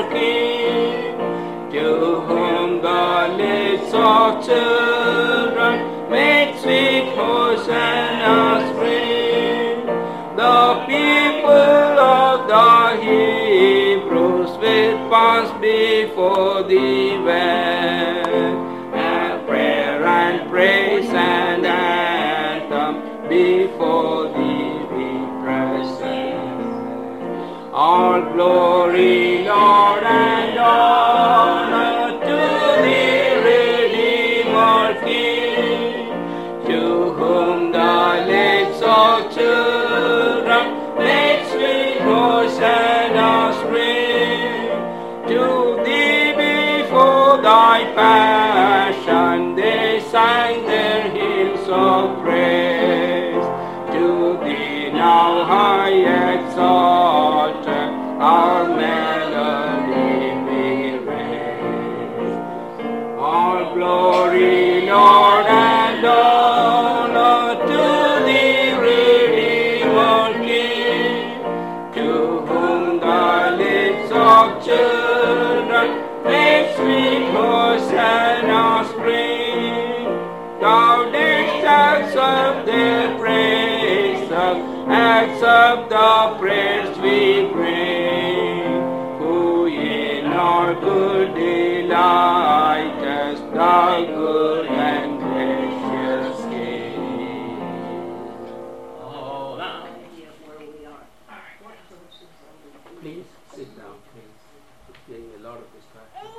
King, to whom the lips of children made sweet hosannas ring. The people of the Hebrews will pass before thee when prayer and praise and anthem before thee we present. All glory, Lord, and honor to thee, Redeemer King, to whom the lips of children make sweet hosannas ring. To thee before thy passion they sang their hymns of praise. To thee now high exalted, our melody we raise. All glory, Lord, and honor to thee, Redeemer King, to whom the lips of children make sweet hosannas ring. Thou didst accept their praise, accept the praise we bring, who in our good delightest, thy good and gracious King. Please sit down, please. It's getting a lot of distraction.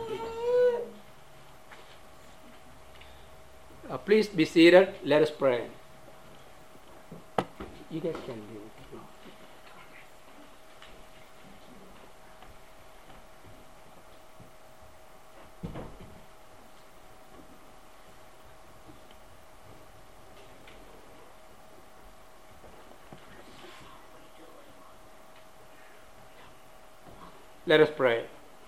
Please be seated. Let us pray. You guys can do it. Let us pray.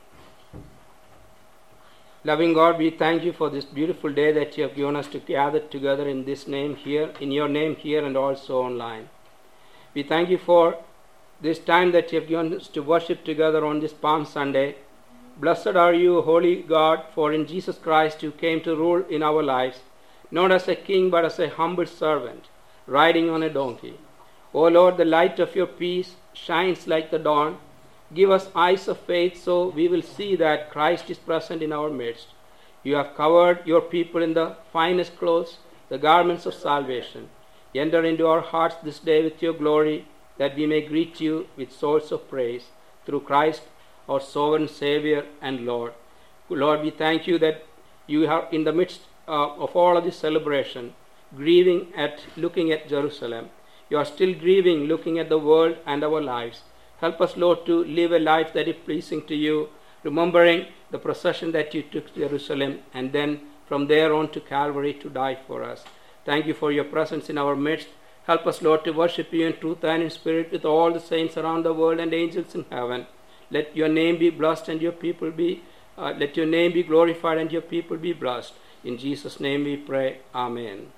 Loving God, we thank you for this beautiful day that you have given us to gather together in this name here, in your name here and also online. We thank you for this time that you have given us to worship together on this Palm Sunday. Blessed are you, holy God, for in Jesus Christ you came to rule in our lives, not as a king but as a humble servant, riding on a donkey. O Lord, the light of your peace shines like the dawn. Give us eyes of faith so we will see that Christ is present in our midst. You have covered your people in the finest clothes, the garments of salvation. Enter into our hearts this day with your glory, that we may greet you with souls of praise through Christ, our sovereign Savior and Lord. Lord, we thank you that you are in the midst of all of this celebration, grieving at looking at Jerusalem. You are still grieving, looking at the world and our lives. Help us, Lord, to live a life that is pleasing to you, remembering the procession that you took to Jerusalem and then from there on to Calvary to die for us. Thank you for your presence in our midst. Help us, Lord, to worship you in truth and in spirit with all the saints around the world and angels in heaven. Let your name be blessed and your people be, let your name be glorified and your people be blessed. In Jesus' name we pray. Amen.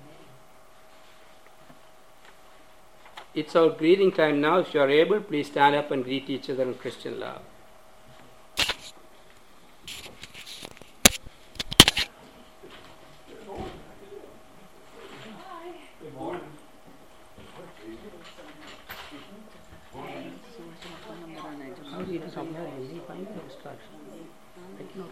It's our greeting time now. If you are able, please stand up and greet each other in Christian love. How do you do something? Will you find the instruction? I cannot.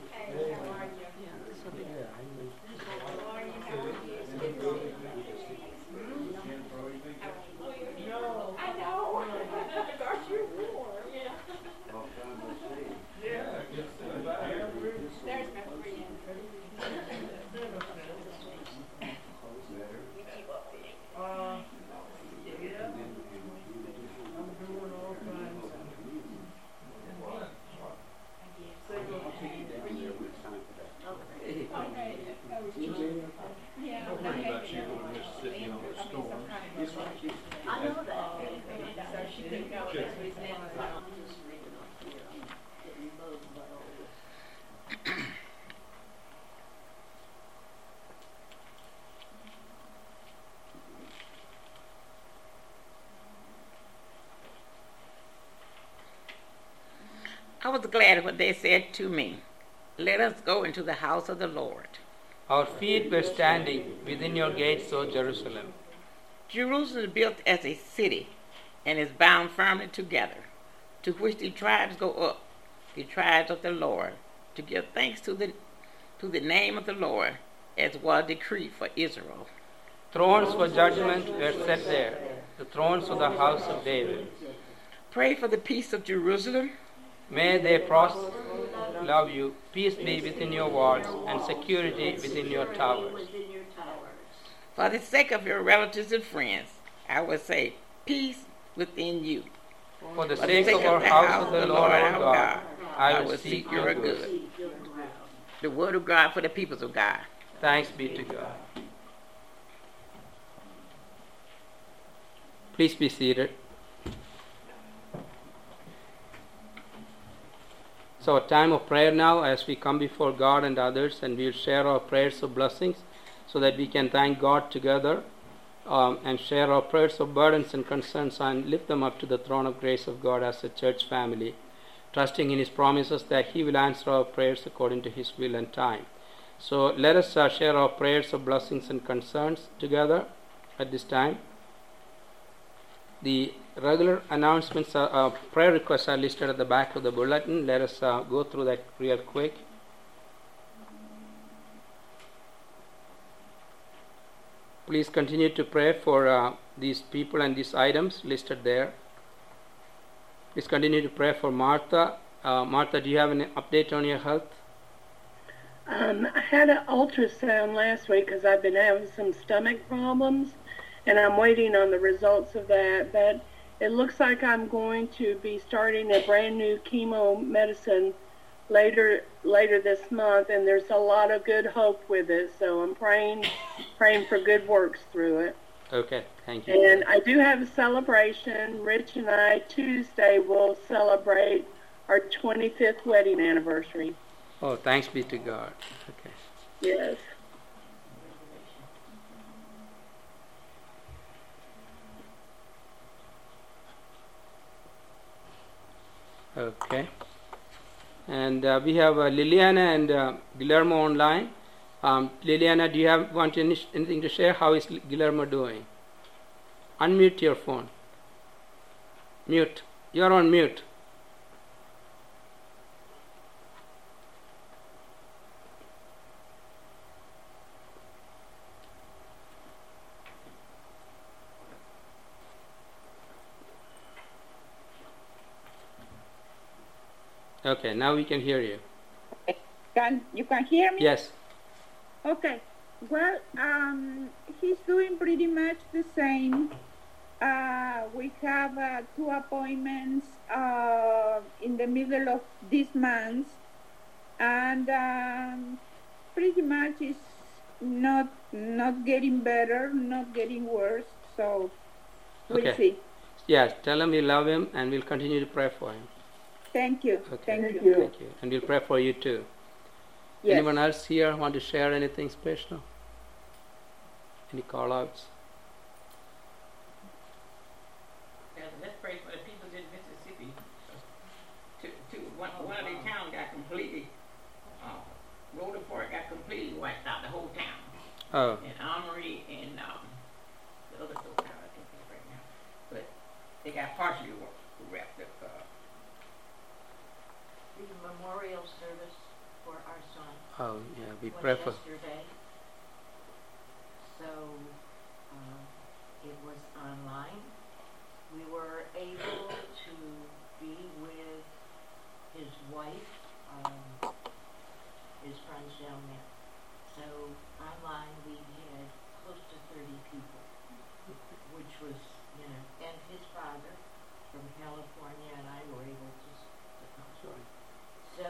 was glad when they said to me, "Let us go into the house of the Lord." Our feet were standing within your gates, O Jerusalem. Jerusalem is built as a city and is bound firmly together, to which the tribes go up, the tribes of the Lord, to give thanks to the name of the Lord, as was decreed for Israel. Thrones for judgment were set there, the thrones of the house of David. Pray for the peace of Jerusalem. May they prosper, love you, peace be within your walls, and security within your towers. For the sake of your relatives and friends, I would say, peace within you. For the sake of our house of the Lord our God, I will seek your good. The word of God for the peoples of God. Thanks be to God. Please be seated. So, a time of prayer now as we come before God and others, and we'll share our prayers of blessings so that we can thank God together and share our prayers of burdens and concerns and lift them up to the throne of grace of God as a church family, trusting in His promises that He will answer our prayers according to His will and time. So, let us share our prayers of blessings and concerns together at this time. The regular announcements, prayer requests are listed at the back of the bulletin. Let us go through that real quick. Please continue to pray for these people and these items listed there. Please continue to pray for Martha. Martha, do you have an update on your health? I had an ultrasound last week because I've been having some stomach problems, and I'm waiting on the results of that. But it looks like I'm going to be starting a brand new chemo medicine later this month, and there's a lot of good hope with it. So I'm praying for good works through it. Okay, thank you. And I do have a celebration. Rich and I Tuesday will celebrate our 25th wedding anniversary. Oh, thanks be to God. Okay. Yes. Okay. And we have Liliana and Guillermo online. Liliana, do you want anything to share? How is Guillermo doing? Unmute your phone. Mute. You're on mute. Okay, now we can hear you. You can hear me? Yes. Okay. Well, he's doing pretty much the same. We have 2 appointments in the middle of this month, and pretty much is not getting better, not getting worse. So we'll see. Yes, tell him we love him, and we'll continue to pray for him. Thank you. Okay. Thank you. Thank you. And we'll pray for you too. Yes. Anyone else here want to share anything special? Any call outs? Let's pray for the people in Mississippi. One of their towns got completely, Roller Park got completely wiped out, the whole town. Oh. And Armory and the other store town, I can't think right now. But they got partially wrapped up. The memorial service for our son. Oh, yeah, we was pray for. yesterday. So it was online. We were able to be with his wife, his friends down there. So online we had close to 30 people, which was, and his father from California, and I were able to come. Sorry. So,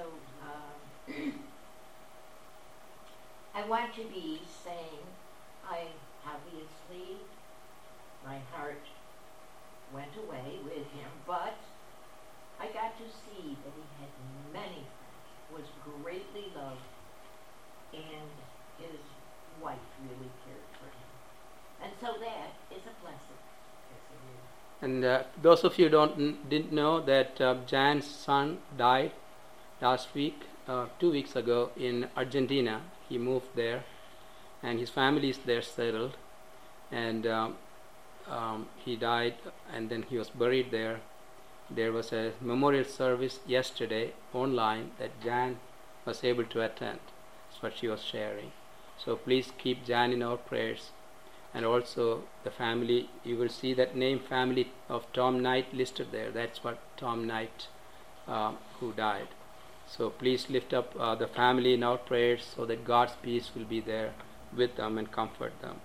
I want to be saying, obviously, my heart went away with him, but I got to see that he had many friends, was greatly loved, and his wife really cared for him. And so that is a blessing. Yes, it is. And those of you didn't know that Jan's son died last week, 2 weeks ago in Argentina. He moved there, and his family is there settled. And he died, and then he was buried there. There was a memorial service yesterday online that Jan was able to attend. That's what she was sharing. So please keep Jan in our prayers. And also the family, you will see that name, family of Tom Knight listed there. That's what Tom Knight who died. So please lift up the family in our prayers so that God's peace will be there with them and comfort them.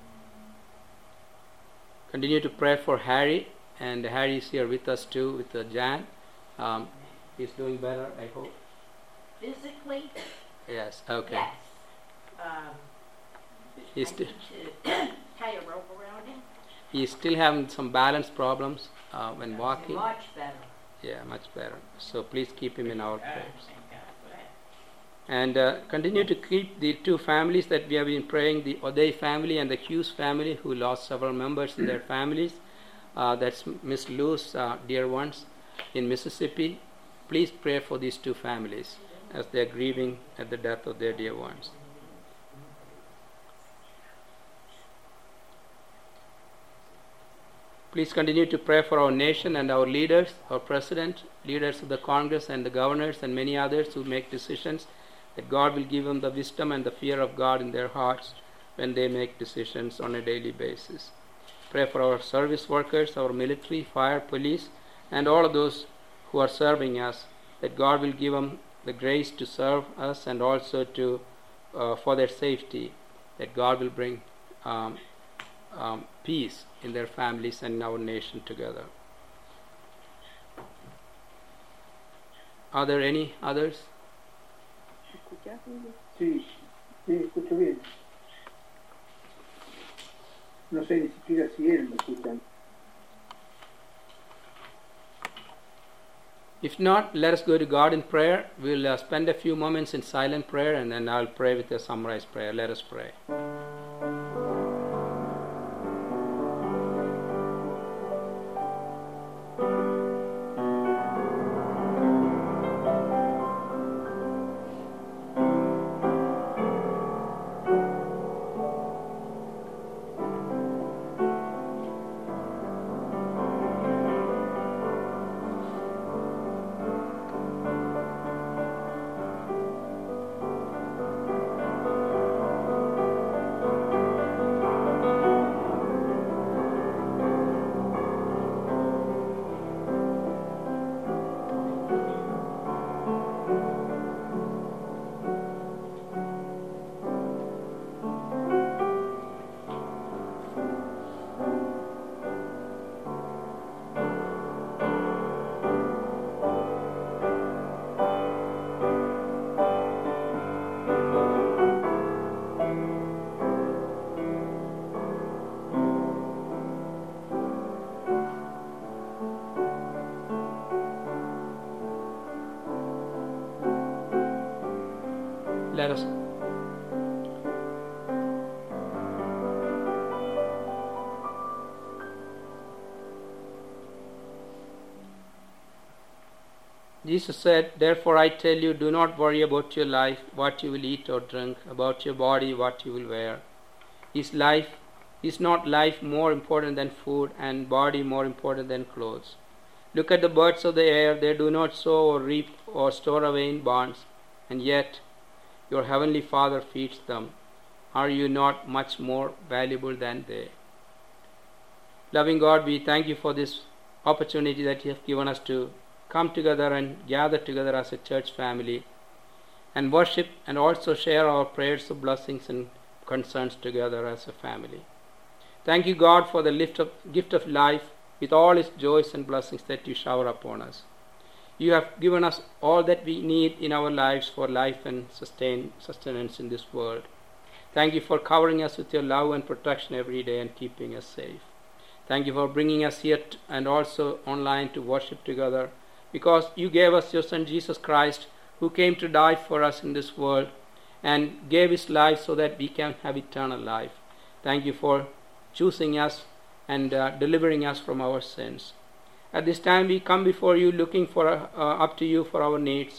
Continue to pray for Harry, and Harry is here with us too, with Jan. He's doing better, I hope. Physically, Yes, okay. yes. He's I still, need to tie a rope around him. he's still having some balance problems when walking. Much better. Yeah, much better. So please keep him in our prayers. Thank God for that. And continue to keep the two families that we have been praying, the O'Day family and the Hughes family, who lost several members in their families. That's Miss Lou's dear ones in Mississippi. Please pray for these two families as they are grieving at the death of their dear ones. Please continue to pray for our nation and our leaders, our president, leaders of the Congress and the governors and many others who make decisions, that God will give them the wisdom and the fear of God in their hearts when they make decisions on a daily basis. Pray for our service workers, our military, fire, police, and all of those who are serving us, that God will give them the grace to serve us and also to for their safety, that God will bring peace in their families and in our nation together. Are there any others? Sí, escucho bien. No sé ni siquiera si él me escuchan. If not, let us go to God in prayer. We'll spend a few moments in silent prayer, and then I'll pray with a summarized prayer. Let us pray. Let us. Jesus said, "Therefore I tell you, do not worry about your life, what you will eat or drink, about your body, what you will wear. Is not life more important than food, and body more important than clothes? Look at the birds of the air, they do not sow or reap or store away in barns, and yet your heavenly Father feeds them. Are you not much more valuable than they?" Loving God, we thank you for this opportunity that you have given us to come together and gather together as a church family and worship and also share our prayers of blessings and concerns together as a family. Thank you, God, for the gift of life with all its joys and blessings that you shower upon us. You have given us all that we need in our lives for life and sustenance in this world. Thank you for covering us with your love and protection every day and keeping us safe. Thank you for bringing us here and also online to worship together, because you gave us your Son Jesus Christ, who came to die for us in this world and gave his life so that we can have eternal life. Thank you for choosing us and delivering us from our sins. At this time we come before you looking for up to you for our needs.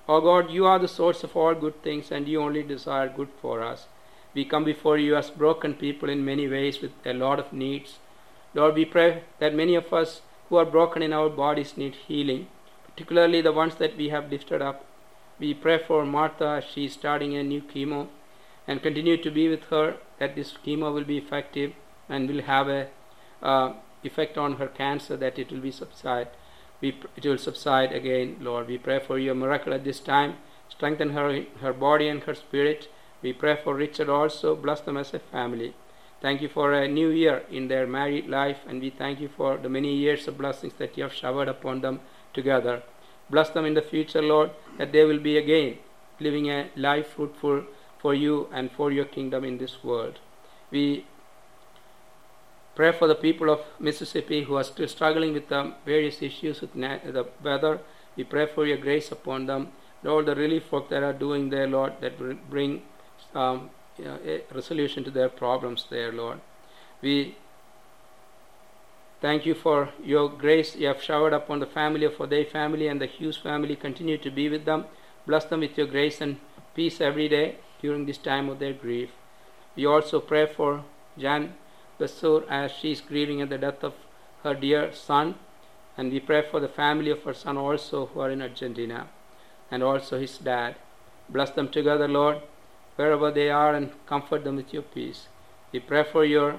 O God, you are the source of all good things, and you only desire good for us. We come before you as broken people in many ways with a lot of needs. Lord, we pray that many of us who are broken in our bodies need healing, particularly the ones that we have lifted up. We pray for Martha as she is starting a new chemo, and continue to be with her, that this chemo will be effective and will have a effect on her cancer, that it will be subside. It will subside again, Lord. We pray for your miracle at this time. Strengthen her body and her spirit. We pray for Richard also. Bless them as a family. Thank you for a new year in their married life, and we thank you for the many years of blessings that you have showered upon them together. Bless them in the future, Lord, that they will be again living a life fruitful for you and for your kingdom in this world. We pray for the people of Mississippi who are still struggling with the various issues with the weather. We pray for your grace upon them. Lord, the relief work that are doing there, Lord, that will bring a resolution to their problems there, Lord. We thank you for your grace you have showered upon the family of their family and the Hughes family. Continue to be with them. Bless them with your grace and peace every day during this time of their grief. We also pray for Jan Basur as she is grieving at the death of her dear son, and we pray for the family of her son also who are in Argentina, and also his dad. Bless them together, Lord, wherever they are, and comfort them with your peace. We pray for your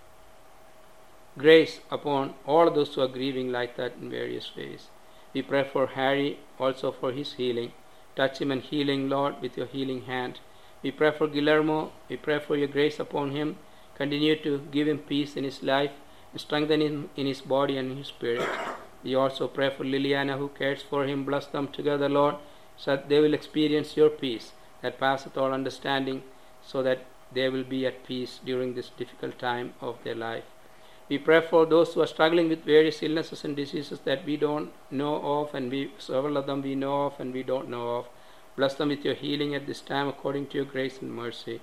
grace upon all those who are grieving like that in various ways. We pray for Harry also for his healing. Touch him and heal him, Lord, with your healing hand. We pray for Guillermo. We pray for your grace upon him. Continue to give him peace in his life and strengthen him in his body and in his spirit. We also pray for Liliana who cares for him. Bless them together, Lord, so that they will experience your peace that passeth all understanding, so that they will be at peace during this difficult time of their life. We pray for those who are struggling with various illnesses and diseases that we don't know of, and several of them we know of and we don't know of. Bless them with your healing at this time according to your grace and mercy.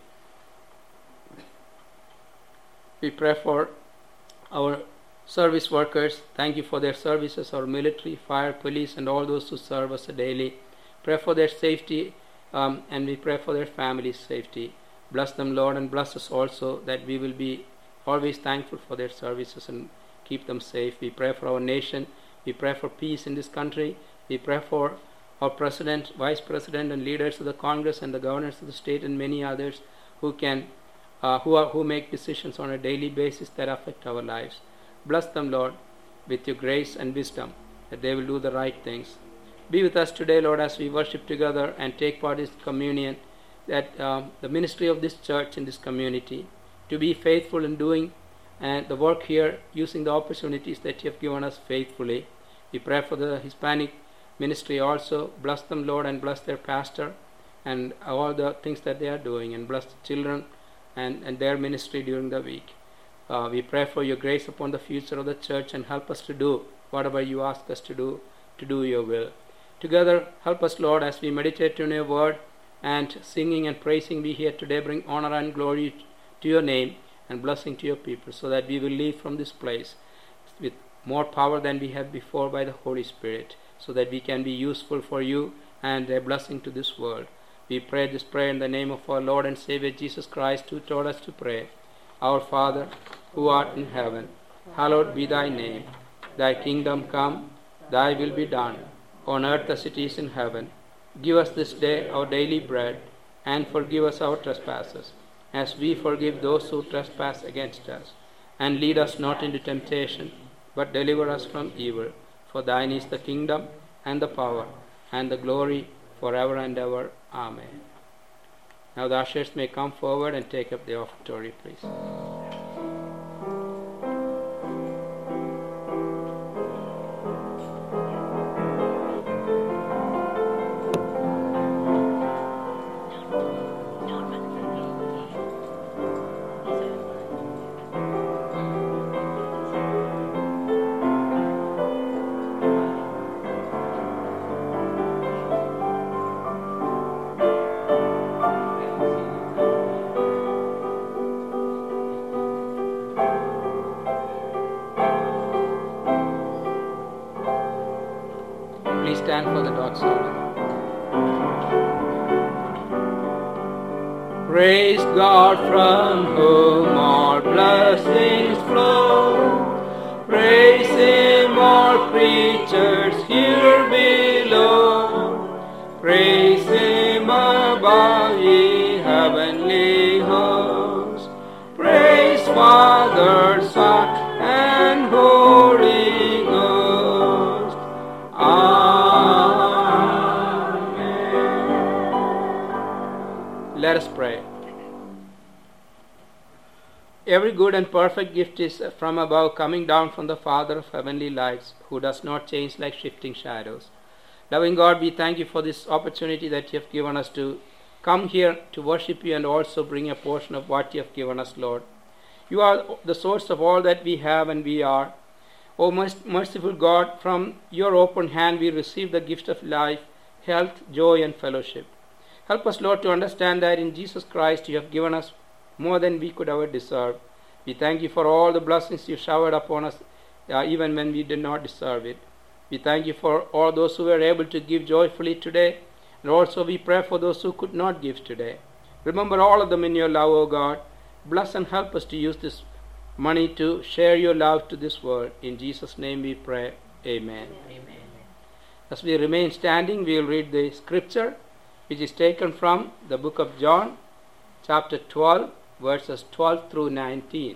We pray for our service workers. Thank you for their services, our military, fire, police, and all those who serve us daily. Pray for their safety, and we pray for their families' safety. Bless them, Lord, and bless us also, that we will be always thankful for their services and keep them safe. We pray for our nation. We pray for peace in this country. We pray for our president, vice president, and leaders of the Congress and the governors of the state and many others who make decisions on a daily basis that affect our lives. Bless them, Lord, with your grace and wisdom, that they will do the right things. Be with us today, Lord, as we worship together and take part in communion, that the ministry of this church in this community, to be faithful in doing and the work here, using the opportunities that you have given us faithfully. We pray for the Hispanic ministry also. Bless them, Lord, and bless their pastor and all the things that they are doing, and bless the children and their ministry during the week. We pray for your grace upon the future of the church, and help us to do whatever you ask us to do your will. Together, help us, Lord, as we meditate on your word, and singing and praising we here today bring honor and glory to your name and blessing to your people, so that we will leave from this place with more power than we have before by the Holy Spirit, so that we can be useful for you and a blessing to this world. We pray this prayer in the name of our Lord and Savior Jesus Christ, who taught us to pray. Our Father, who art in heaven, hallowed be thy name. Thy kingdom come, thy will be done, on earth as it is in heaven. Give us this day our daily bread, and forgive us our trespasses, as we forgive those who trespass against us. And lead us not into temptation, but deliver us from evil. For thine is the kingdom, and the power, and the glory, forever and ever. Amen. Now the ushers may come forward and take up the offertory, please. Praise God from whom all blessings flow. Praise Him, all creatures here below. Praise Him above, ye heavenly hosts. Praise Father, Son, and Holy Ghost. Amen. Let us pray. Every good and perfect gift is from above, coming down from the Father of heavenly lights, who does not change like shifting shadows. Loving God, we thank you for this opportunity that you have given us to come here to worship you and also bring a portion of what you have given us, Lord. You are the source of all that we have and we are. O most merciful God, from your open hand we receive the gift of life, health, joy, and fellowship. Help us, Lord, to understand that in Jesus Christ you have given us more than we could ever deserve. We thank you for all the blessings you showered upon us, even when we did not deserve it. We thank you for all those who were able to give joyfully today, and also we pray for those who could not give today. Remember all of them in your love, O God. Bless and help us to use this money to share your love to this world. In Jesus' name we pray. Amen. Amen. As we remain standing, we will read the scripture, which is taken from the book of John, chapter 12, verses 12 through 19.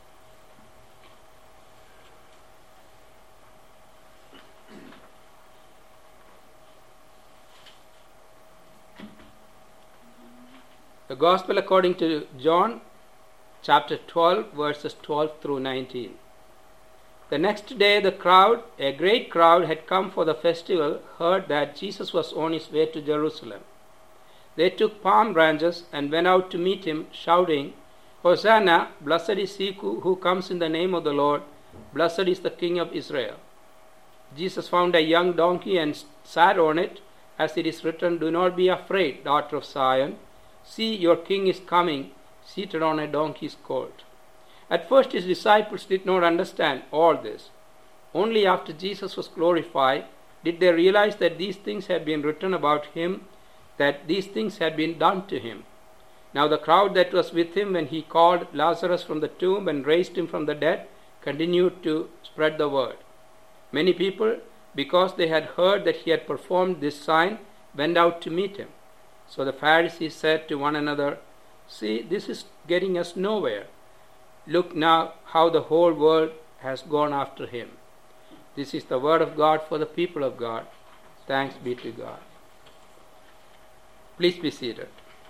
The Gospel according to John, chapter 12, verses 12 through 19. The next day the crowd, a great crowd, had come for the festival, heard that Jesus was on his way to Jerusalem. They took palm branches and went out to meet him, shouting, Hosanna, blessed is he who comes in the name of the Lord, blessed is the King of Israel. Jesus found a young donkey and sat on it, as it is written, Do not be afraid, daughter of Zion. See, your king is coming, seated on a donkey's colt. At first his disciples did not understand all this. Only after Jesus was glorified did they realize that these things had been written about him, that these things had been done to him. Now the crowd that was with him when he called Lazarus from the tomb and raised him from the dead continued to spread the word. Many people, because they had heard that he had performed this sign, went out to meet him. So the Pharisees said to one another, See, this is getting us nowhere. Look now how the whole world has gone after him. This is the word of God for the people of God. Thanks be to God. Please be seated.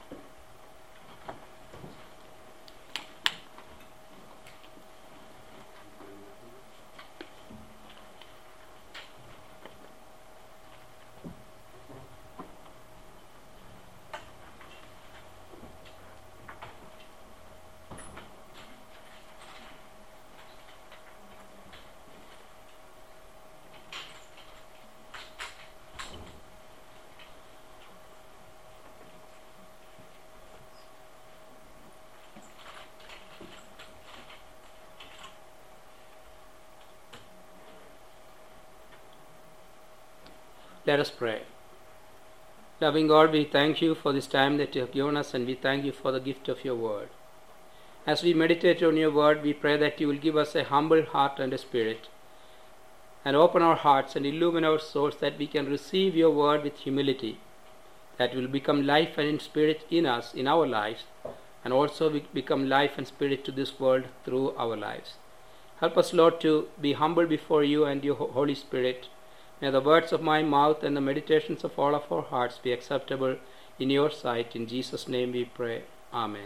Let us pray. Loving God, we thank you for this time that you have given us, and we thank you for the gift of your word. As we meditate on your word, we pray that you will give us a humble heart and a spirit, and open our hearts and illumine our souls that we can receive your word with humility, that will become life and spirit in us, in our lives, and also become life and spirit to this world through our lives. Help us, Lord, to be humble before you and your Holy Spirit. May the words of my mouth and the meditations of all of our hearts be acceptable in your sight. In Jesus' name we pray. Amen.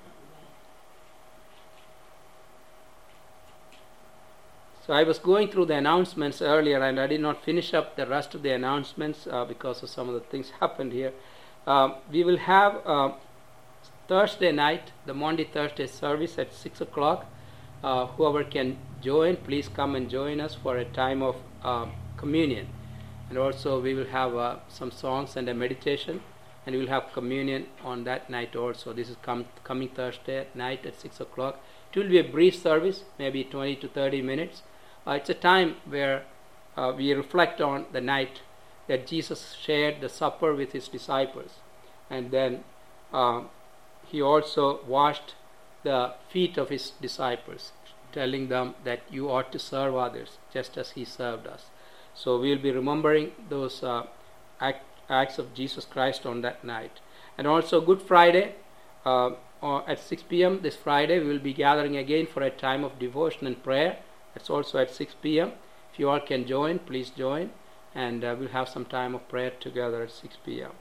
So I was going through the announcements earlier, and I did not finish up the rest of the announcements because of some of the things happened here. We will have Thursday night, the Monday Thursday service at 6 o'clock. Whoever can join, please come and join us for a time of communion. And also we will have some songs and a meditation, and we will have communion on that night also. This is coming Thursday night at 6 o'clock. It will be a brief service, maybe 20 to 30 minutes. It's a time where we reflect on the night that Jesus shared the supper with his disciples, and then he also washed the feet of his disciples, telling them that you ought to serve others just as he served us. So we'll be remembering those acts of Jesus Christ on that night. And also Good Friday, at 6 p.m. this Friday, we will be gathering again for a time of devotion and prayer. It's also at 6 p.m. If you all can join, please join. And we'll have some time of prayer together at 6 p.m.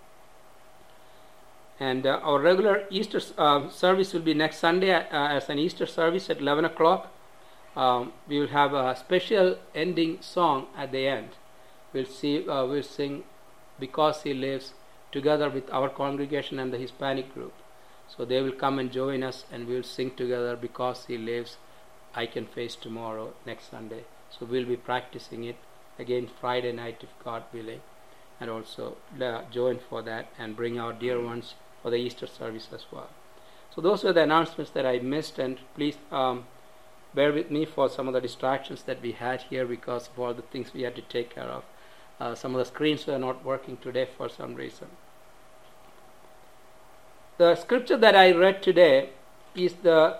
And our regular Easter service will be next Sunday as an Easter service at 11 o'clock. We will have a special ending song at the end. We'll sing Because He Lives together with our congregation and the Hispanic group. So they will come and join us, and we'll sing together Because He Lives, I Can Face Tomorrow next Sunday. So we'll be practicing it again Friday night if God willing, and also join for that and bring our dear ones for the Easter service as well. So those were the announcements that I missed, and please bear with me for some of the distractions that we had here because of all the things we had to take care of. Some of the screens were not working today for some reason. The scripture that I read today is the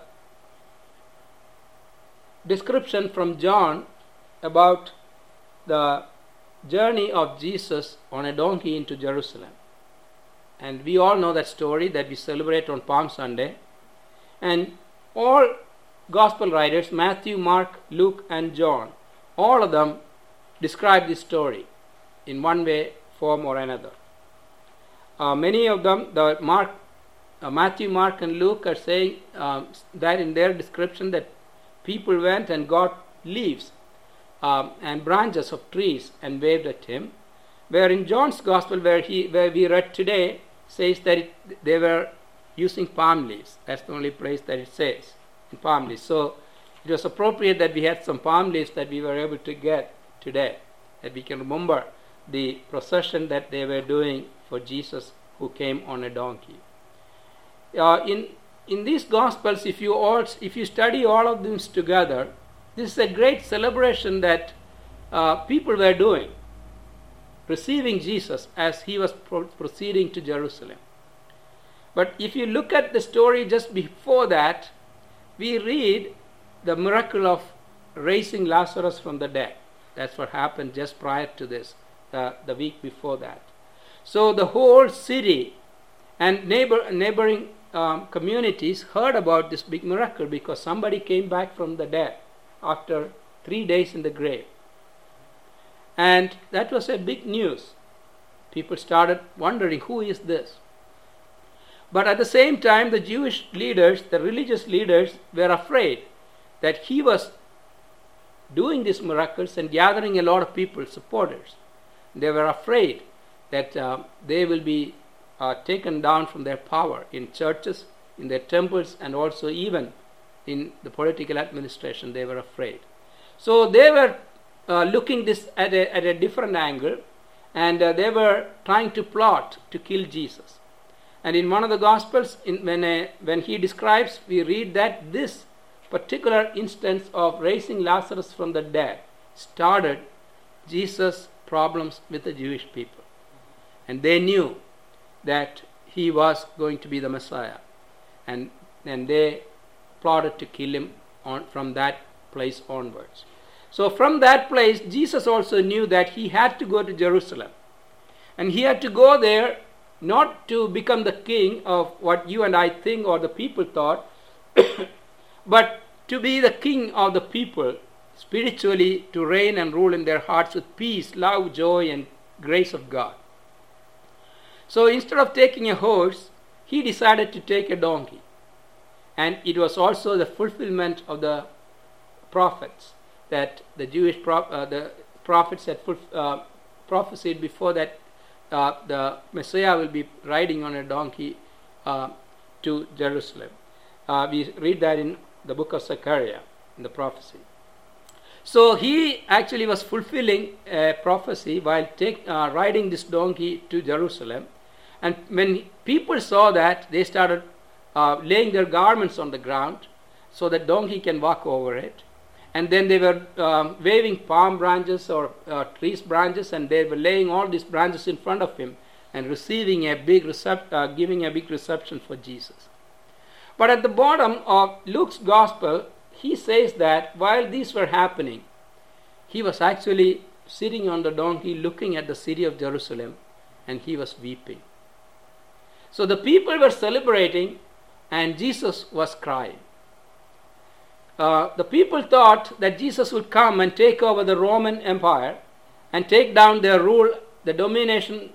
description from John about the journey of Jesus on a donkey into Jerusalem. And we all know that story that we celebrate on Palm Sunday. And all gospel writers, Matthew, Mark, Luke, and John, all of them describe this story in one way, form, or another. Many of them, Matthew, Mark, and Luke are saying that in their description that people went and got leaves and branches of trees and waved at him. Where in John's Gospel, where we read today, says that they were using palm leaves. That's the only place that it says, in palm leaves. So it was appropriate that we had some palm leaves that we were able to get today, that we can remember the procession that they were doing for Jesus who came on a donkey. In these Gospels, if you study all of them together, this is a great celebration that people were doing, receiving Jesus as he was proceeding to Jerusalem. But if you look at the story just before that, we read the miracle of raising Lazarus from the dead. That's what happened just prior to this, the week before that. So the whole city and neighboring communities heard about this big miracle because somebody came back from the dead after 3 days in the grave. And that was a big news. People started wondering, who is this? But at the same time, the Jewish leaders, the religious leaders, were afraid that he was doing these miracles and gathering a lot of people, supporters. They were afraid that they will be taken down from their power in churches, in their temples, and also even in the political administration. They were afraid. So they were looking this at a different angle, and they were trying to plot to kill Jesus. And in one of the Gospels, when he describes, we read that this particular instance of raising Lazarus from the dead started Jesus' problems with the Jewish people. And they knew that he was going to be the Messiah. And they plotted to kill him from that place onwards. So from that place, Jesus also knew that he had to go to Jerusalem. And he had to go there not to become the king of what you and I think or the people thought, but to be the king of the people, spiritually to reign and rule in their hearts with peace, love, joy, and grace of God. So instead of taking a horse, he decided to take a donkey. And it was also the fulfillment of the prophets, that the Jewish the prophets had prophesied before that the Messiah will be riding on a donkey to Jerusalem. We read that in the book of Zechariah, in the prophecy. So he actually was fulfilling a prophecy while riding this donkey to Jerusalem. And when people saw that, they started laying their garments on the ground so that donkey can walk over it. And then they were waving palm branches or trees branches, and they were laying all these branches in front of him and receiving giving a big reception for Jesus. But at the bottom of Luke's Gospel, he says that while these were happening, he was actually sitting on the donkey looking at the city of Jerusalem, and he was weeping. So the people were celebrating and Jesus was crying. The people thought that Jesus would come and take over the Roman Empire and take down their rule, the dominion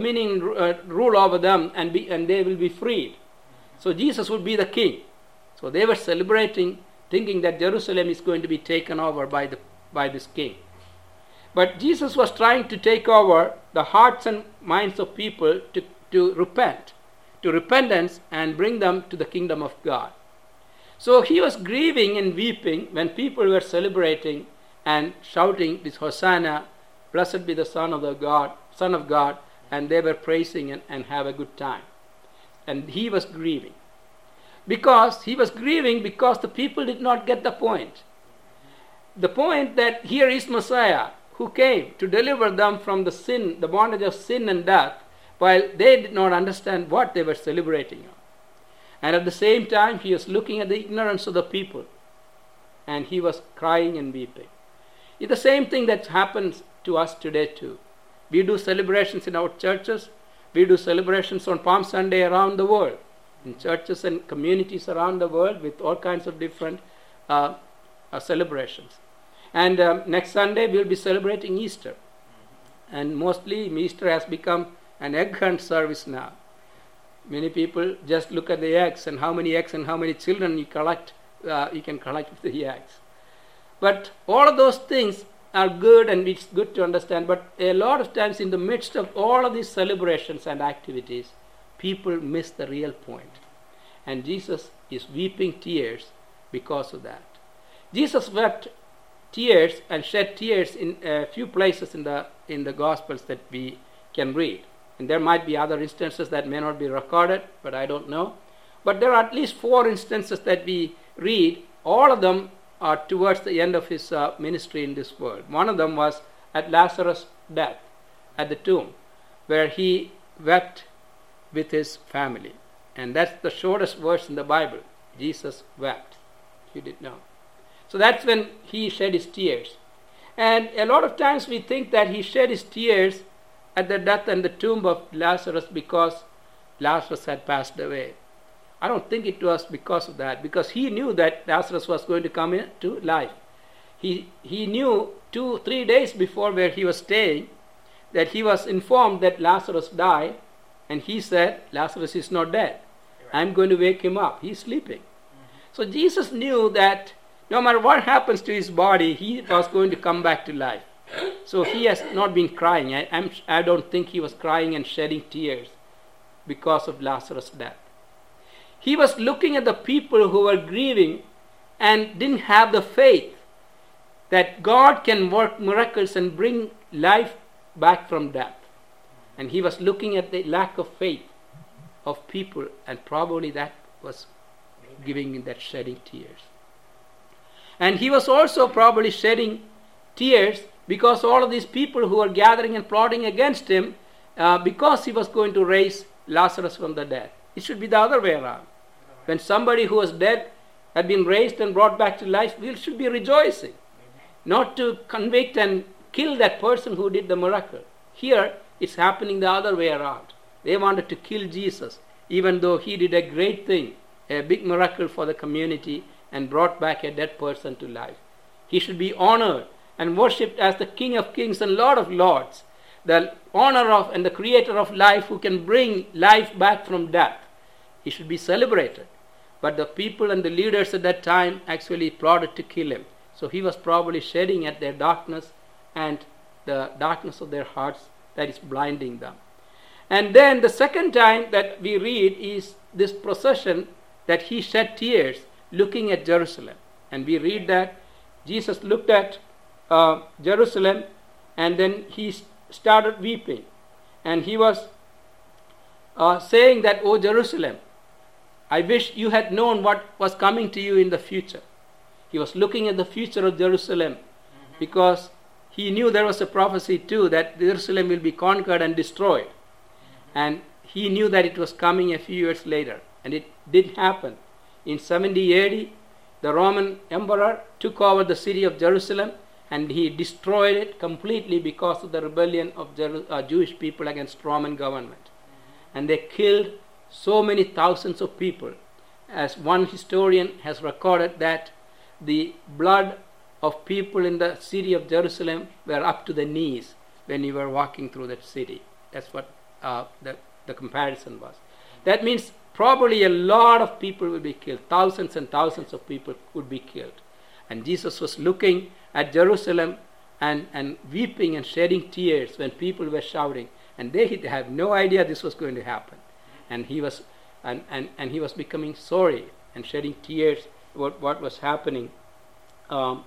rule over them, and they will be freed. So Jesus would be the king. So they were celebrating, thinking that Jerusalem is going to be taken over by this king. But Jesus was trying to take over the hearts and minds of people to repent, to repentance, and bring them to the kingdom of God. So he was grieving and weeping when people were celebrating and shouting this Hosanna, blessed be the Son of God, and they were praising and have a good time. And he was grieving. Because the people did not get the point. The point that here is Messiah who came to deliver them from the bondage of sin and death, while they did not understand what they were celebrating on. And at the same time, he was looking at the ignorance of the people, and he was crying and weeping. It's the same thing that happens to us today too. We do celebrations in our churches. We do celebrations on Palm Sunday around the world, in churches and communities around the world with all kinds of different celebrations. And next Sunday we'll be celebrating Easter. And mostly Easter has become an egg hunt service now. Many people just look at the eggs and how many eggs and how many children you can collect with the eggs. But all of those things are good, and it's good to understand. But a lot of times in the midst of all of these celebrations and activities, people miss the real point. And Jesus is weeping tears because of that. Jesus wept tears and shed tears in a few places in the Gospels that we can read. And there might be other instances that may not be recorded, but I don't know. But there are at least 4 instances that we read. All of them are towards the end of his ministry in this world. One of them was at Lazarus' death at the tomb, where he wept with his family. And that's the shortest verse in the Bible. Jesus wept. You didn't know. So that's when he shed his tears. And a lot of times we think that he shed his tears at the death and the tomb of Lazarus because Lazarus had passed away. I don't think it was because of that, because he knew that Lazarus was going to come into life. He knew 2-3 days before where he was staying that he was informed that Lazarus died, and he said, Lazarus is not dead. I'm going to wake him up. He's sleeping. So Jesus knew that no matter what happens to his body, he was going to come back to life. So he has not been crying. I don't think he was crying and shedding tears because of Lazarus' death. He was looking at the people who were grieving and didn't have the faith that God can work miracles and bring life back from death. And he was looking at the lack of faith of people, and probably that was giving him that shedding tears. And he was also probably shedding tears because all of these people who were gathering and plotting against him, because he was going to raise Lazarus from the dead. It should be the other way around. When somebody who was dead had been raised and brought back to life, we should be rejoicing. Not to convict and kill that person who did the miracle. Here, it's happening the other way around. They wanted to kill Jesus, even though he did a great thing, a big miracle for the community, and brought back a dead person to life. He should be honored and worshipped as the King of Kings and Lord of Lords, the honor of and the creator of life who can bring life back from death. He should be celebrated. But the people and the leaders at that time actually plotted to kill him. So he was probably shedding at their darkness and the darkness of their hearts that is blinding them. And then the second time that we read is this procession that he shed tears looking at Jerusalem. And we read that Jesus looked at Jerusalem, and then he started weeping. And he was saying that, "O Jerusalem, I wish you had known what was coming to you in the future." He was looking at the future of Jerusalem because he knew there was a prophecy too that Jerusalem will be conquered and destroyed. And he knew that it was coming a few years later. And it did happen. in 70 AD, the Roman emperor took over the city of Jerusalem and he destroyed it completely because of the rebellion of Jewish people against Roman government. And they killed so many thousands of people. As one historian has recorded that the blood of people in the city of Jerusalem were up to the knees when you were walking through that city. That's what the comparison was. That means probably a lot of people will be killed. Thousands and thousands of people would be killed. And Jesus was looking at Jerusalem and weeping and shedding tears when people were shouting. And they had no idea this was going to happen. And he was and he was becoming sorry and shedding tears about what was happening, what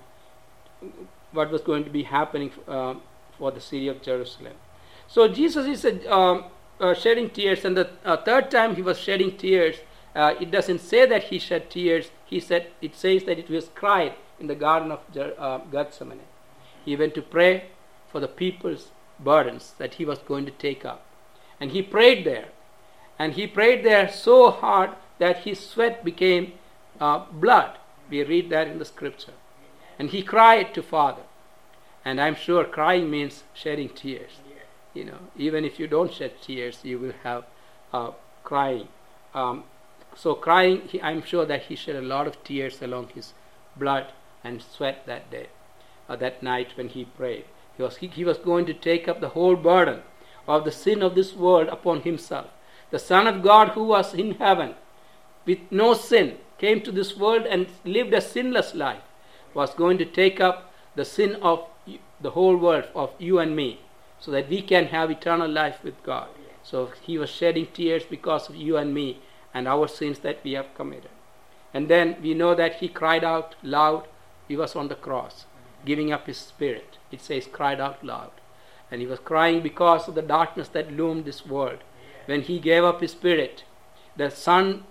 was going to be happening for the city of Jerusalem. So Jesus is shedding tears, and the third time he was shedding tears, it doesn't say that he shed tears. It says that it was cried in the Garden of Gethsemane. He went to pray for the people's burdens that he was going to take up. And he prayed there. And he prayed there so hard that his sweat became blood. We read that in the scripture. And he cried to Father. And I'm sure crying means shedding tears. You know, even if you don't shed tears, you will have crying. So crying, I'm sure that he shed a lot of tears along his blood and sweat that day, that night when he prayed. He was going to take up the whole burden of the sin of this world upon himself. The Son of God, who was in heaven with no sin, came to this world and lived a sinless life, was going to take up the sin of the whole world, of you and me, so that we can have eternal life with God. So he was shedding tears because of you and me and our sins that we have committed. And then we know that he cried out loud. He was on the cross, giving up his spirit. It says cried out loud. And he was crying because of the darkness that loomed this world. When he gave up his spirit, the sun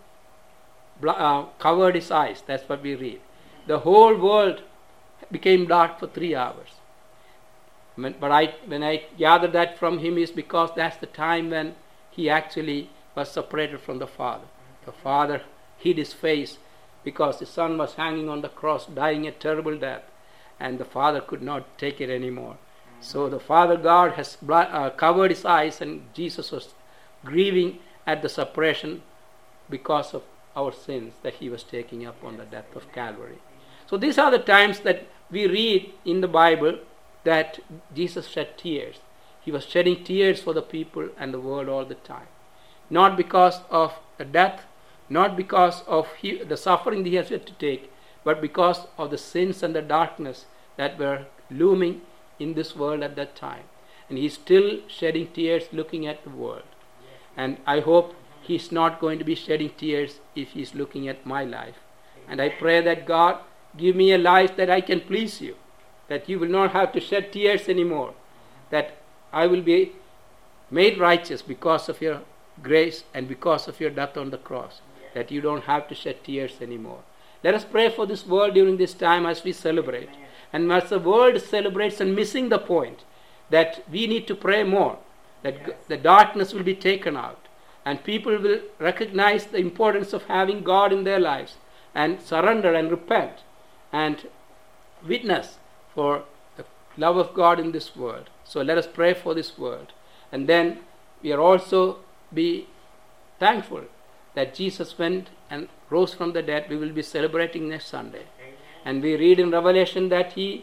covered his eyes. That's what we read. The whole world became dark for 3 hours. When I gather that from him is because that's the time when he actually was separated from the Father. The Father hid his face because the Son was hanging on the cross, dying a terrible death, and the Father could not take it anymore. So the Father God has covered his eyes, and Jesus was grieving at the separation because of our sins that he was taking up on the death of Calvary. So these are the times that we read in the Bible that Jesus shed tears. He was shedding tears for the people and the world all the time. Not because of the death, not because of the suffering he has had to take, but because of the sins and the darkness that were looming in this world at that time. And he's still shedding tears looking at the world. And I hope he's not going to be shedding tears if he's looking at my life. And I pray that God give me a life that I can please you, that you will not have to shed tears anymore, that I will be made righteous because of your grace and because of your death on the cross, that you don't have to shed tears anymore. Let us pray for this world during this time as we celebrate. And as the world celebrates and missing the point, that we need to pray more, that the darkness will be taken out, and people will recognize the importance of having God in their lives, and surrender and repent, and witness for the love of God in this world. So let us pray for this world. And then we are also be thankful that Jesus went and rose from the dead. We will be celebrating next Sunday. And we read in Revelation that he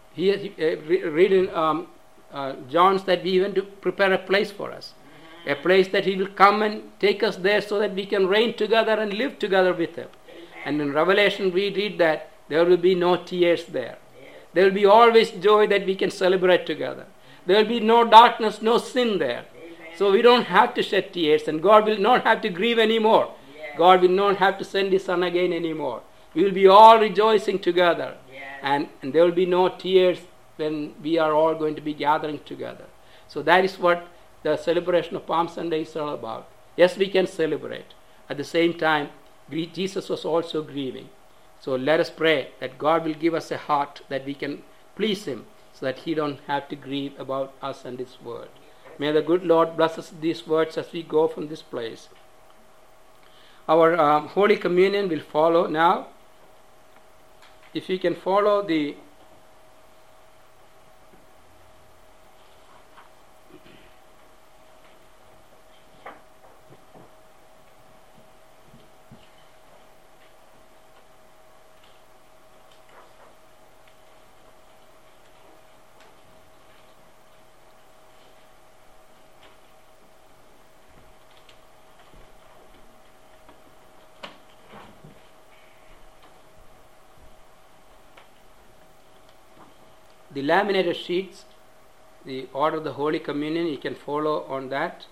read in John's that we went to prepare a place for us. A place that he will come and take us there so that we can reign together and live together with him. And in Revelation we read that there will be no tears there. There will be always joy that we can celebrate together. There will be no darkness, no sin there. So we don't have to shed tears, and God will not have to grieve anymore. God will not have to send his Son again anymore. We will be all rejoicing together. And there will be no tears when we are all going to be gathering together. So that is what the celebration of Palm Sunday is all about. Yes, we can celebrate. At the same time, Jesus was also grieving. So let us pray that God will give us a heart that we can please him, so that he don't have to grieve about us and his word. May the good Lord bless us these words as we go from this place. Our Holy Communion will follow now. If you can follow the laminated sheets, the order of the Holy Communion, you can follow on that.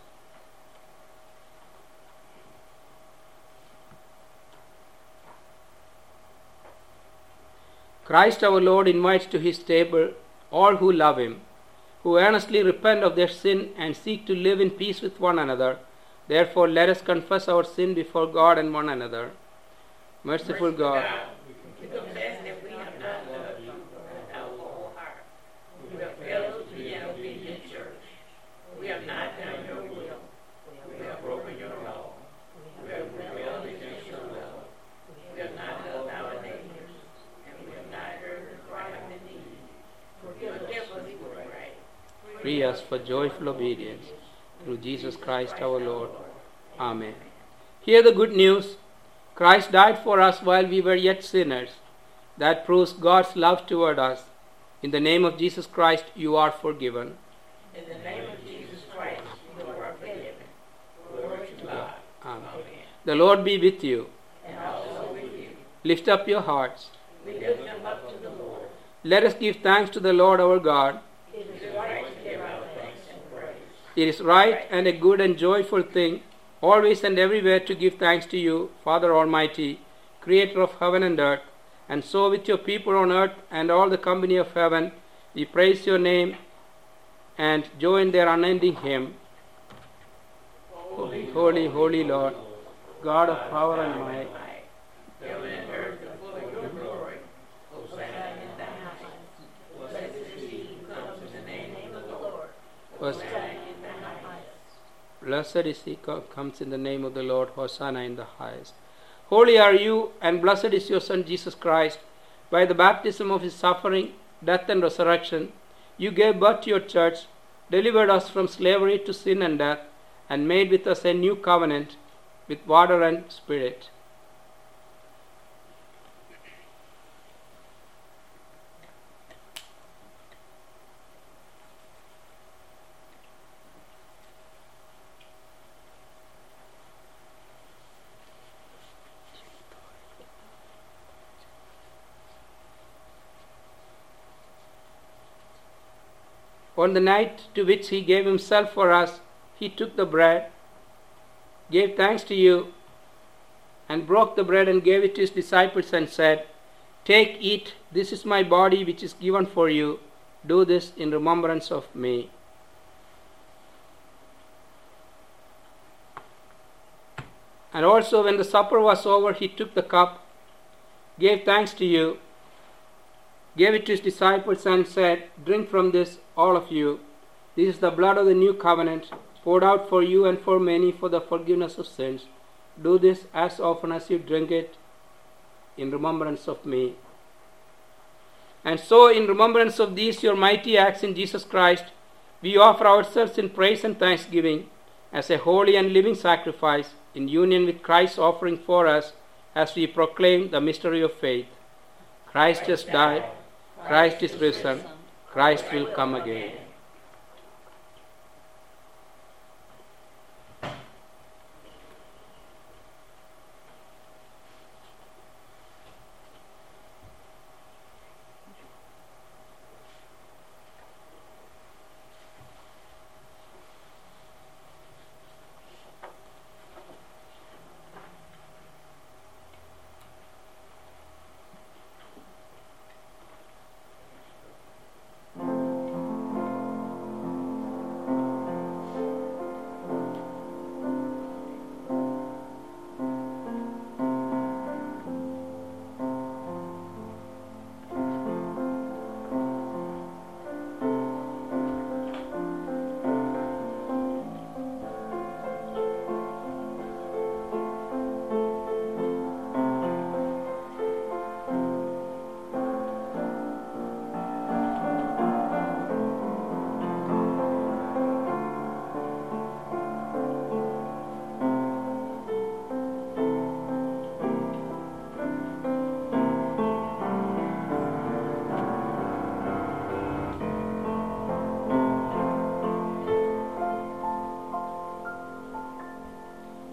Christ our Lord invites to his table all who love him, who earnestly repent of their sin and seek to live in peace with one another. Therefore, let us confess our sin before God and one another. Merciful God, we confess that we have not loved you with our whole heart. We have failed to be an obedient church. We have not done your will. We have broken your law. We have rebelled against your love. We have not loved our neighbors, and we have not heard the cry of the needy. Forgive us, we pray. free us for joyful obedience through Jesus Christ our Lord. Amen. Hear the good news. Christ died for us while we were yet sinners. That proves God's love toward us. In the name of Jesus Christ, you are forgiven. In the name of Jesus Christ, you are forgiven. Glory to God. Amen. Amen. The Lord be with you. And also with you. Lift up your hearts. We lift them up to the Lord. Let us give thanks to the Lord our God. It is right to give our thanks and praise. It is right and a good and joyful thing, always and everywhere, to give thanks to you, Father Almighty, Creator of heaven and earth. And so with your people on earth and all the company of heaven, we praise your name and join their unending hymn. Holy, holy, holy Lord, God of power and might. Heaven and earth are full of your glory. Hosanna in the highest. Blessed is he who comes in the name of the Lord. First, Hosanna in the highest. blessed is he who comes in the name of the Lord. Hosanna in the highest. Holy are you, and blessed is your Son Jesus Christ. By the baptism of his suffering, death, and resurrection, you gave birth to your church, delivered us from slavery to sin and death, and made with us a new covenant with water and spirit. On the night to which he gave himself for us, he took the bread, gave thanks to you, and broke the bread and gave it to his disciples and said, "Take, eat, this is my body which is given for you. Do this in remembrance of me." And also when the supper was over, he took the cup, gave thanks to you, gave it to his disciples and said, "Drink from this, all of you. This is the blood of the new covenant, poured out for you and for many for the forgiveness of sins. Do this as often as you drink it in remembrance of me." And so, in remembrance of these your mighty acts in Jesus Christ, we offer ourselves in praise and thanksgiving as a holy and living sacrifice in union with Christ's offering for us as we proclaim the mystery of faith. Christ has died. Christ is risen. Christ will come again.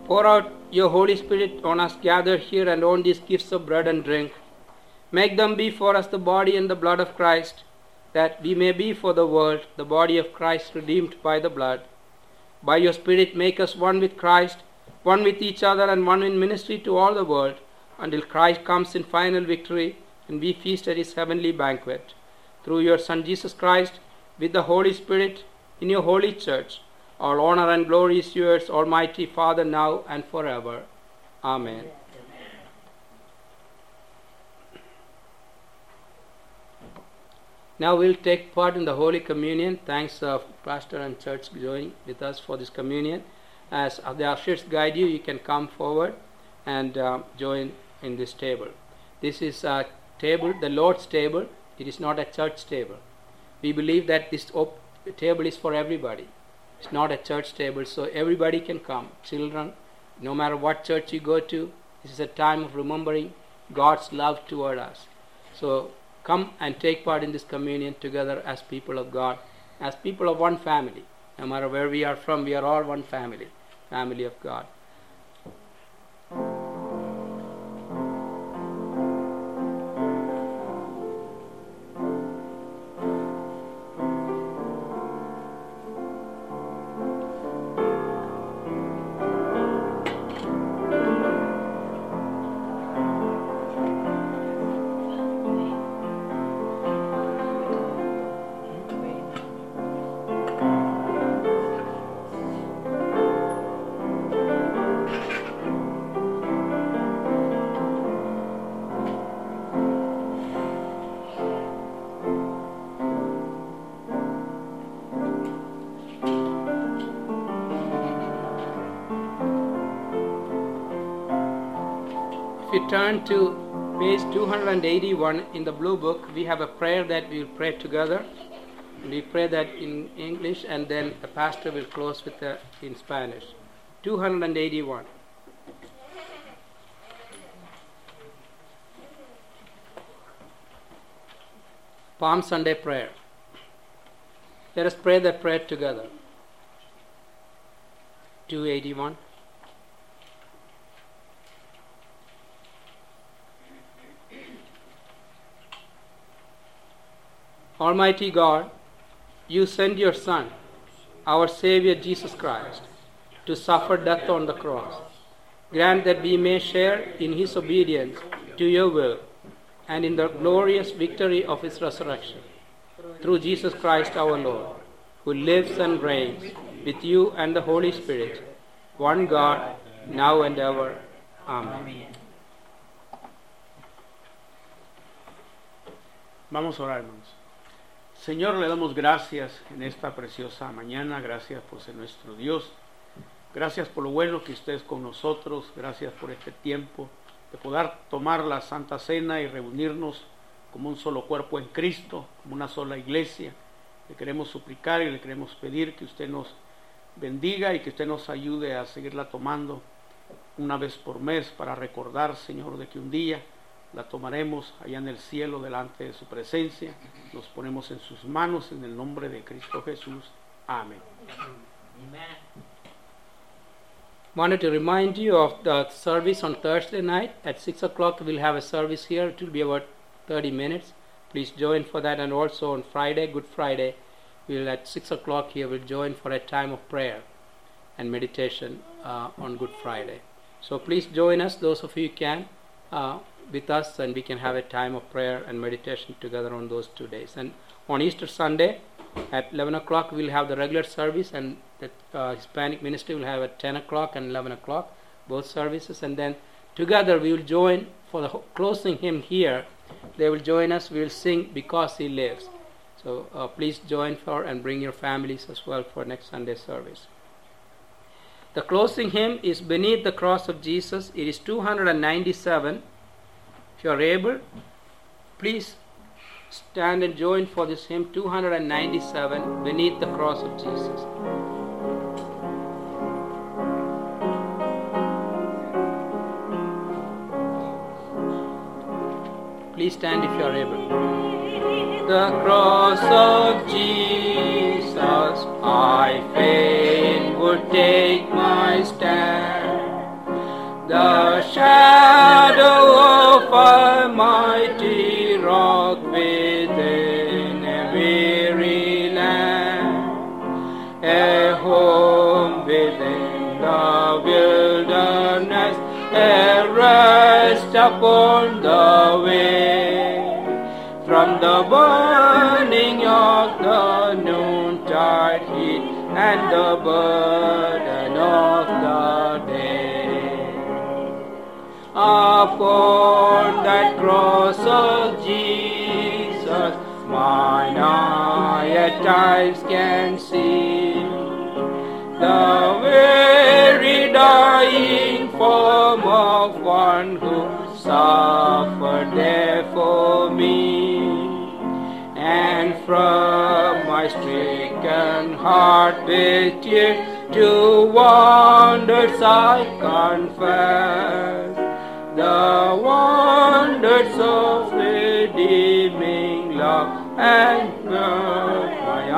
Pour out your Holy Spirit on us gathered here and on these gifts of bread and drink. Make them be for us the body and the blood of Christ, that we may be for the world the body of Christ redeemed by the blood. By your Spirit make us one with Christ, one with each other, and one in ministry to all the world, until Christ comes in final victory and we feast at his heavenly banquet. Through your Son Jesus Christ, with the Holy Spirit, in your holy church, all honor and glory is yours, Almighty Father, now and forever. Amen. Now we'll take part in the Holy Communion. Thanks Pastor and Church joining with us for this communion. As the ushers guide you, you can come forward and join in this table. This is a table, the Lord's table. It is not a church table. We believe that this table is for everybody. It's not a church table, so everybody can come. Children, no matter what church you go to, this is a time of remembering God's love toward us. So come and take part in this communion together as people of God, as people of one family. No matter where we are from, we are all one family, family of God. If you turn to page 281 in the blue book, we have a prayer that we will pray together. We pray that in English, and then the pastor will close with in Spanish. 281. Palm Sunday prayer. Let us pray that prayer together. 281. Almighty God, you sent your Son, our Savior Jesus Christ, to suffer death on the cross. Grant that we may share in his obedience to your will and in the glorious victory of his resurrection. Through Jesus Christ our Lord, who lives and reigns with you and the Holy Spirit, one God, now and ever. Amen. Vamos a orar, hermanos. Señor, le damos gracias en esta preciosa mañana. Gracias por ser nuestro Dios. Gracias por lo bueno que usted es con nosotros. Gracias por este tiempo de poder tomar la Santa Cena y reunirnos como un solo cuerpo en Cristo, como una sola iglesia. Le queremos suplicar y le queremos pedir que usted nos bendiga y que usted nos ayude a seguirla tomando una vez por mes para recordar, Señor, de que un día la tomaremos allá en el cielo delante de su presencia. Nos ponemos en sus manos en el nombre de Cristo Jesús. Amén. Wanted to remind you of the service on Thursday night at 6 o'clock. We'll have a service here. It will be about 30 minutes. Please join for that. And also on Friday, Good Friday, we'll at 6 o'clock here we'll join for a time of prayer and meditation on Good Friday. So please join us, those of you who can, with us, and we can have a time of prayer and meditation together on those 2 days. And on Easter Sunday at 11 o'clock we'll have the regular service, and the Hispanic ministry will have at 10 o'clock and 11 o'clock, both services. And then together we will join for the closing hymn here. They will join us. We will sing Because He Lives. So please join for and bring your families as well for next Sunday service. The closing hymn is Beneath the Cross of Jesus. It is 297. If you are able, please stand and join for this hymn 297, Beneath the Cross of Jesus. Please stand if you are able. The cross of Jesus, I fain would take my stand. shadow of a mighty rock within a weary land, a home within the wilderness, a rest upon the way. From the burning of the noontide heat and the burden of the day, upon that cross of Jesus, mine eye at times can see the very dying form of one who suffered there for me. And from my stricken heart with tears to wonders I confess the wonders of redeeming love and my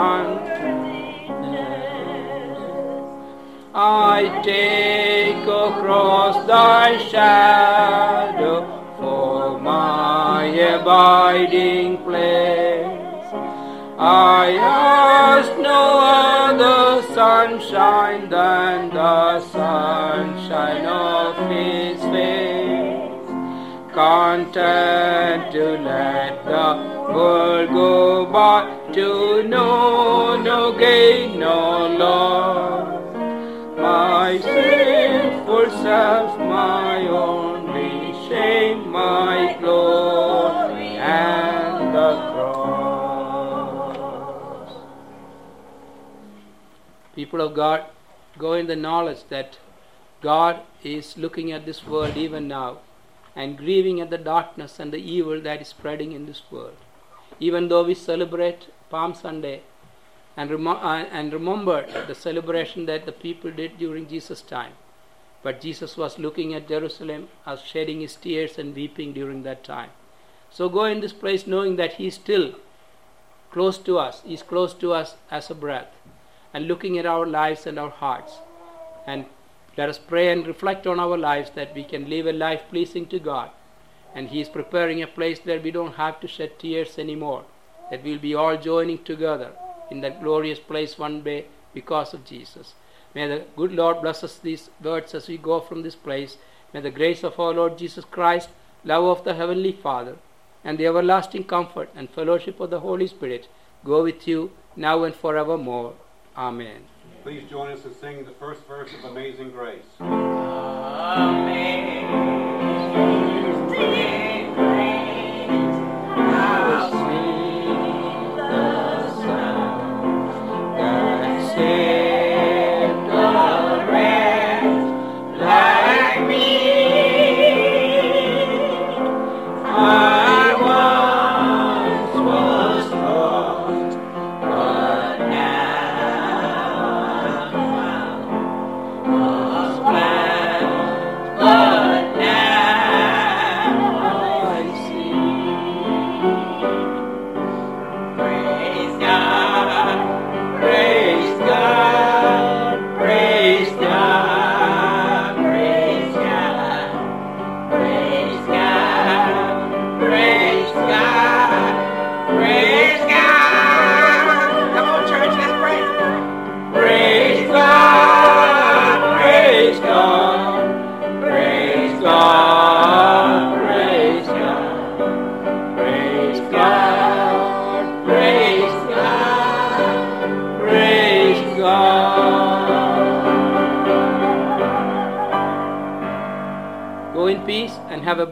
unforgiveness. I take across thy shadow for my abiding place. I ask no other sunshine than the sunshine of his face, content to let the world go by, to know no gain, no loss. My sinful self, my only shame, my glory, and the cross. People of God, go in the knowledge that God is looking at this world even now and grieving at the darkness and the evil that is spreading in this world. Even though we celebrate Palm Sunday and remember the celebration that the people did during Jesus' time, but Jesus was looking at Jerusalem as shedding his tears and weeping during that time. So go in this place knowing that he is still close to us. He is close to us as a breath, and looking at our lives and our hearts. And let us pray and reflect on our lives that we can live a life pleasing to God. And he is preparing a place where we don't have to shed tears anymore, that we will be all joining together in that glorious place one day because of Jesus. May the good Lord bless us these words as we go from this place. May the grace of our Lord Jesus Christ, love of the Heavenly Father, and the everlasting comfort and fellowship of the Holy Spirit go with you now and forevermore. Amen. Please join us in singing the first verse of Amazing Grace. Amazing grace, how sweet the sound that saved a wretch like me. I once was lost, but now I'm found. Was blind, but now I see. Praise God, praise God, praise God, praise God, praise God, praise God, praise God. Come on, church, let's pray. Praise God, praise God, praise God, praise God, praise God, praise God, praise God. Go in peace and have a